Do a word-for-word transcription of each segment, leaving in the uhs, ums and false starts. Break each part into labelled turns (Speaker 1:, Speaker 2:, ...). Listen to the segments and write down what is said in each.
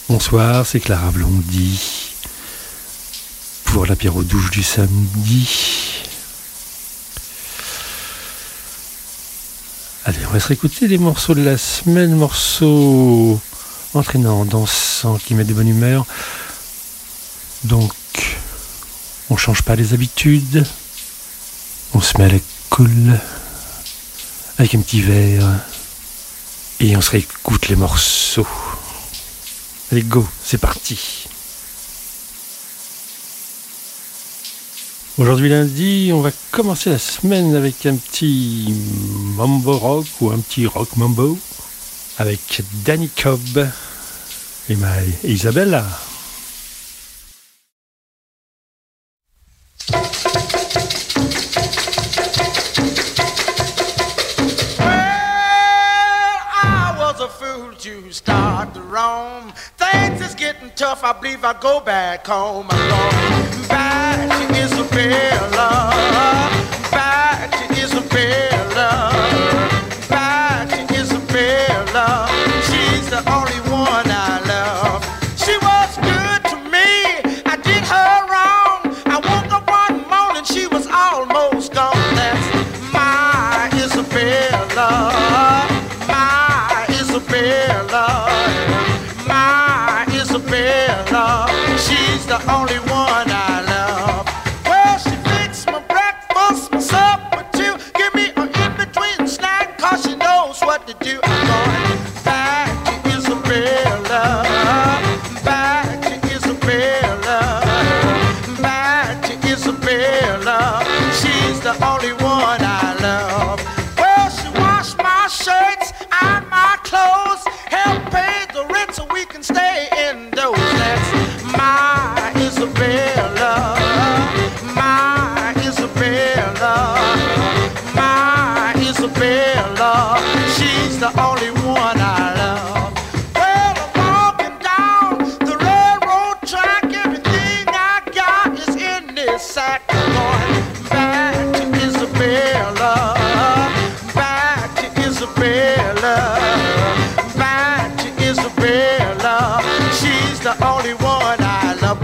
Speaker 1: Bonsoir, c'est Clara Blondy pour l'apéro douche du samedi. Allez, on va se réécouter les morceaux de la semaine, morceaux entraînants, dansants, qui mettent de bonne humeur. Donc, on change pas les habitudes, on se met à la cool avec un petit verre et on se réécoute les morceaux. Allez, go, c'est parti. Aujourd'hui lundi, on va commencer la semaine avec un petit mambo rock ou un petit rock mambo avec Danny Cobb et ma Isabella.
Speaker 2: To start to roam, things is getting tough. I believe I'll go back home. I'm going back to Isabella, back to Isabella, back to Isabella. She's the only one I love. She was good to me. I did her wrong. I woke up one morning, she was almost gone. That's my Isabella. Isabella, my Isabella, she's the only one I love. Well, she fixed my breakfast, my supper too. Give me an in-between snack, cause she knows what to do. I'm going back to Isabella, back to Isabella, back to Isabella, she's the only one I love. Well, she washed my shirts and my clothes, help pay the rent so we can stay indoors. That's my Isabella, my Isabella, my Isabella, she's the only one I love. Well, I'm walking down the railroad track, everything I got is in this sack. I'm going back to Isabella, back to Isabella, back to Isabella, she's the only one I love.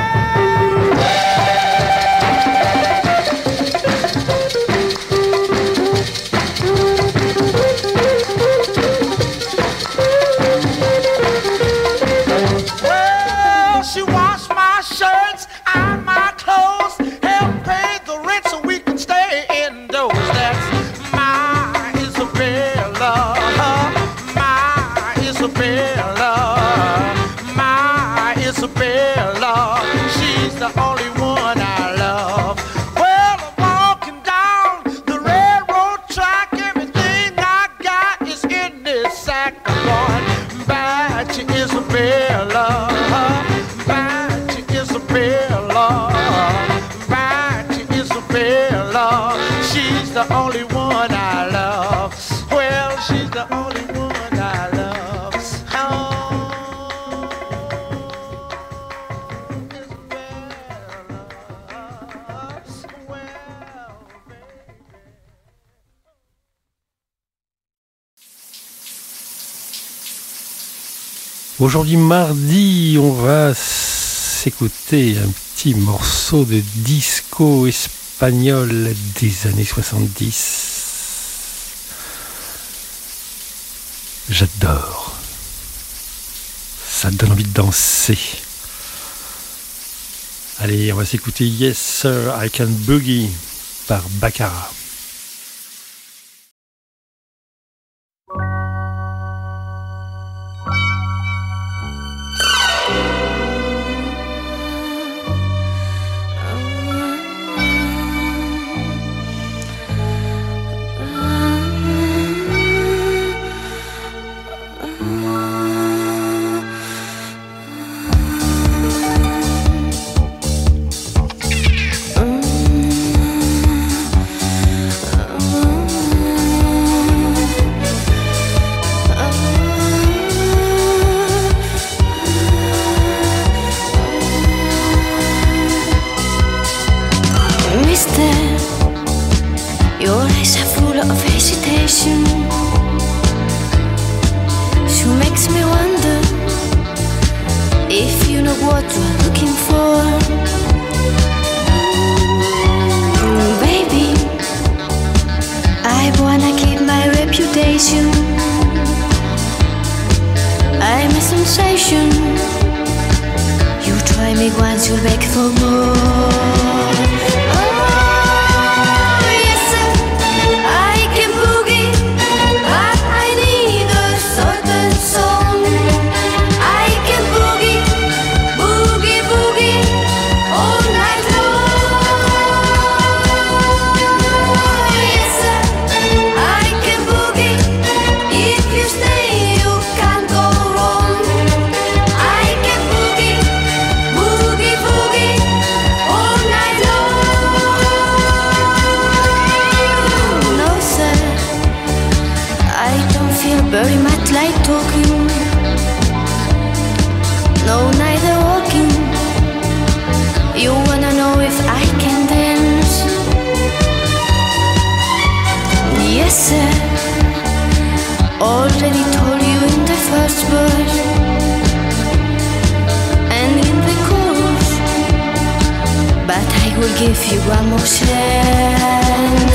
Speaker 2: Well, she washed my shirts and my clothes, helped pay the rent so we can stay indoors. That's my Isabella, my Isabella, my Isabella, she's the only one I love. Well, I'm walking down the railroad track, everything I got is in this sack. I'm going back to Isabella, back to Isabella, back to Isabella, she's the only one I love. Well, she's the only one I love. Oh, Isabella, well, baby.
Speaker 1: Aujourd'hui mardi, on va s'écouter un petit morceau de disco espagnol des années soixante-dix. J'adore. Ça donne envie de danser. Allez, on va s'écouter Yes Sir, I Can Boogie par Baccara.
Speaker 3: She makes me wonder look what you're looking for. Mm, baby, I wanna keep my reputation. I'm a sensation. You try me once, you'll beg for more.
Speaker 4: very much like talking. No, neither walking. You wanna know if I can dance? Yes, sir. Already told you in the first verse and in the chorus, but I will give you one more chance.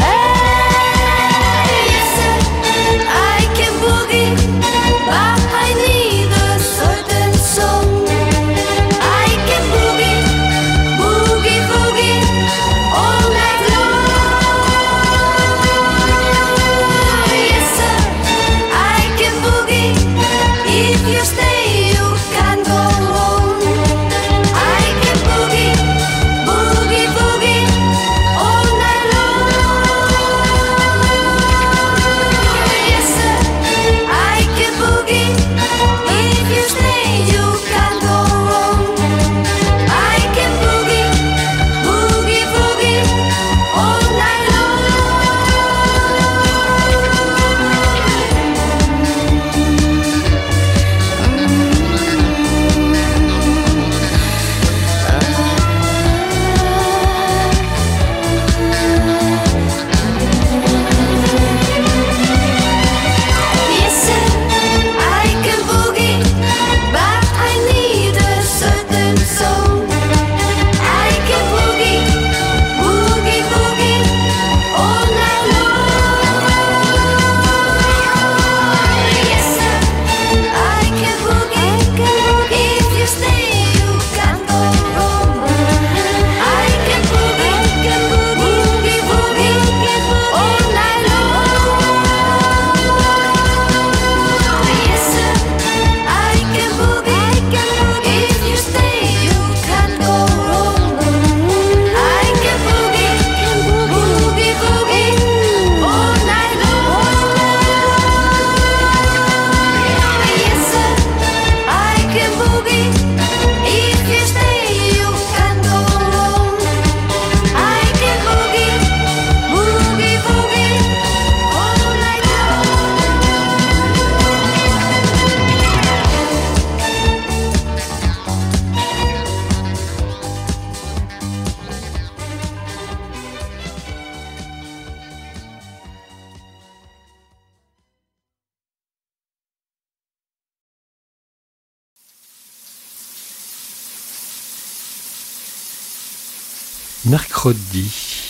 Speaker 1: Mercredi.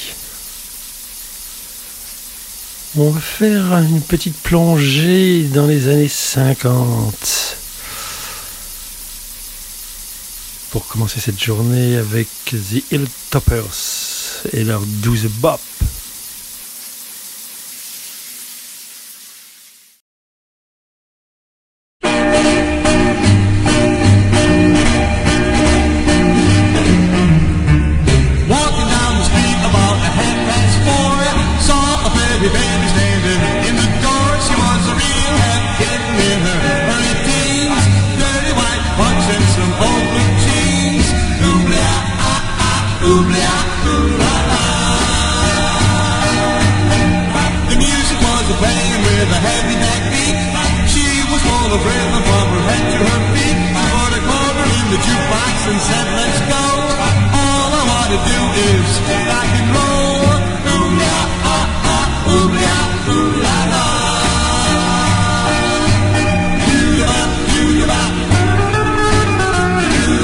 Speaker 1: On va faire une petite plongée dans les années cinquante. Pour commencer cette journée avec The Hilltoppers et leur Do the Bop.
Speaker 2: Do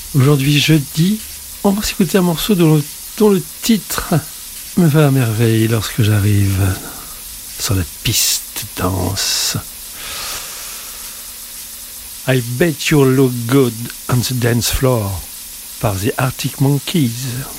Speaker 1: Aujourd'hui jeudi, on va s'écouter un morceau dont le, dont le titre me va à merveille lorsque j'arrive sur la piste de danse. I Bet You Look Good on the Dance Floor par The Arctic Monkeys.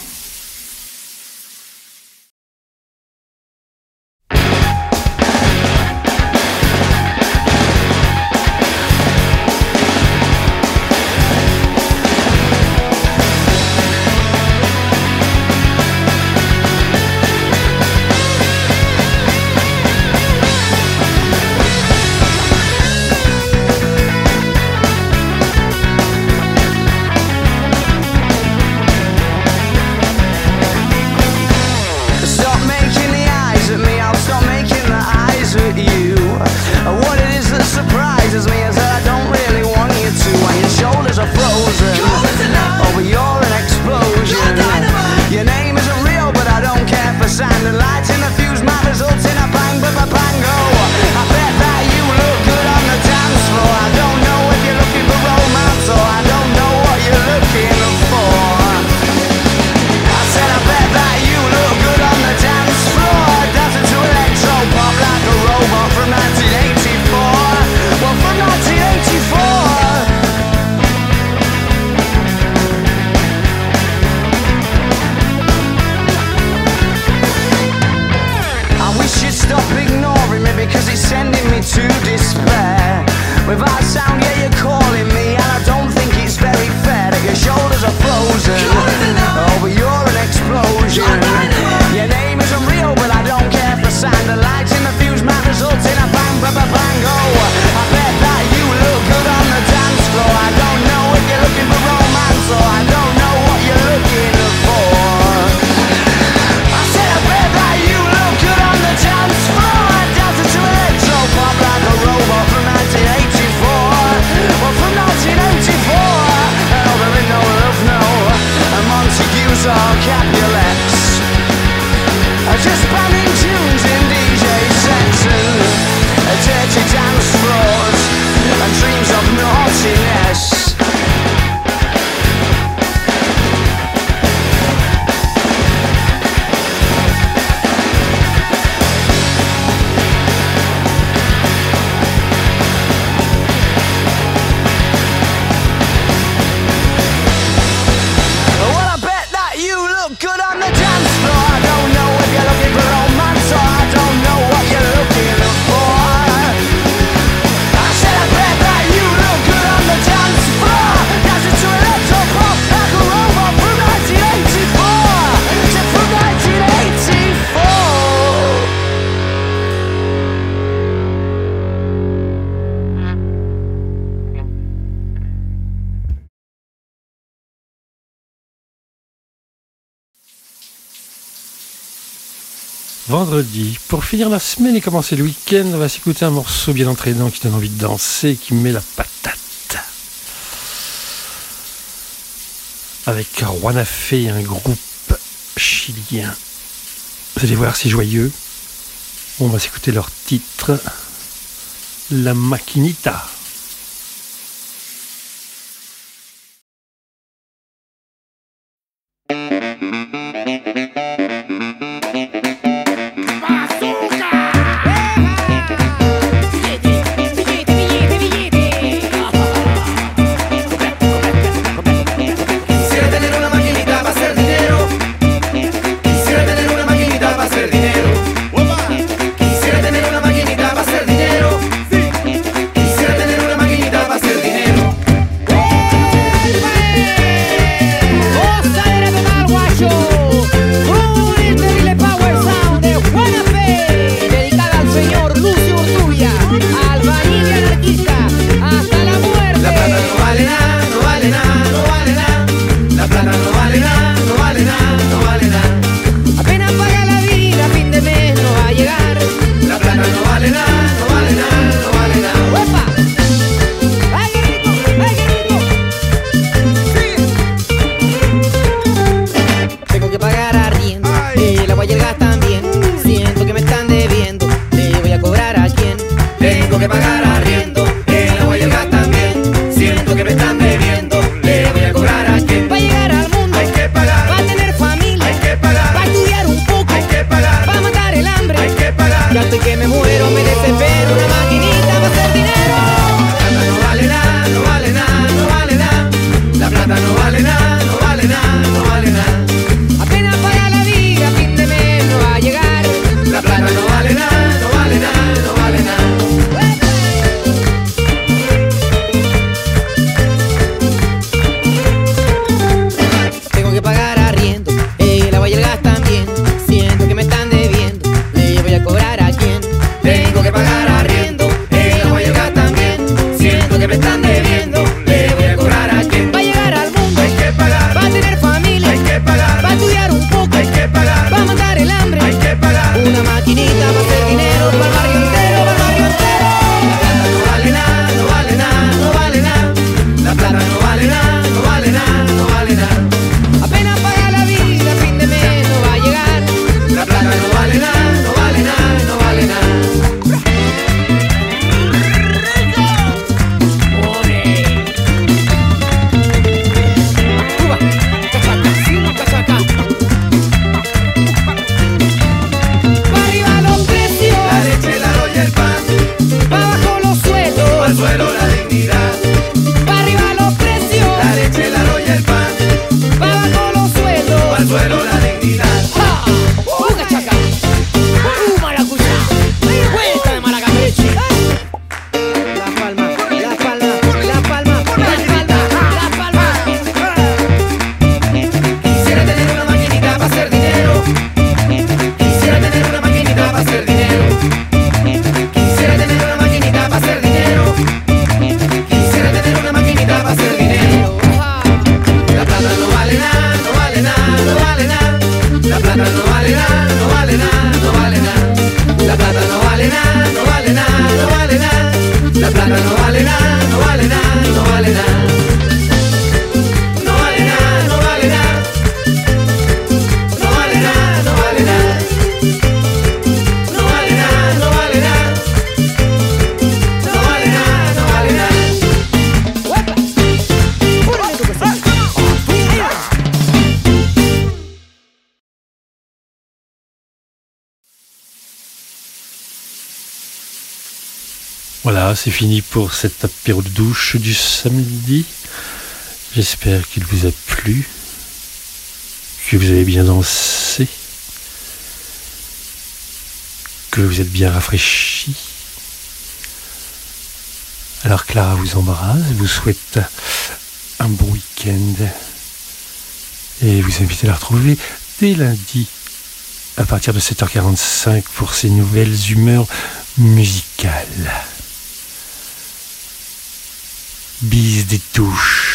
Speaker 1: Vendredi, pour finir la semaine et commencer le week-end, on va s'écouter un morceau bien entraînant qui donne envie de danser, qui met la patate. Avec Juana Fe, un groupe chilien. Vous allez voir, c'est joyeux. On va s'écouter leur titre, La Maquinita.
Speaker 5: Show.
Speaker 1: Voilà, c'est fini pour cet apéro de douche du samedi. J'espère qu'il vous a plu, que vous avez bien dansé, que vous êtes bien rafraîchi. Alors Clara vous embrasse, vous souhaite un bon week-end et vous invite à la retrouver dès lundi à partir de sept heures quarante-cinq pour ses nouvelles humeurs musicales. Bise des touches.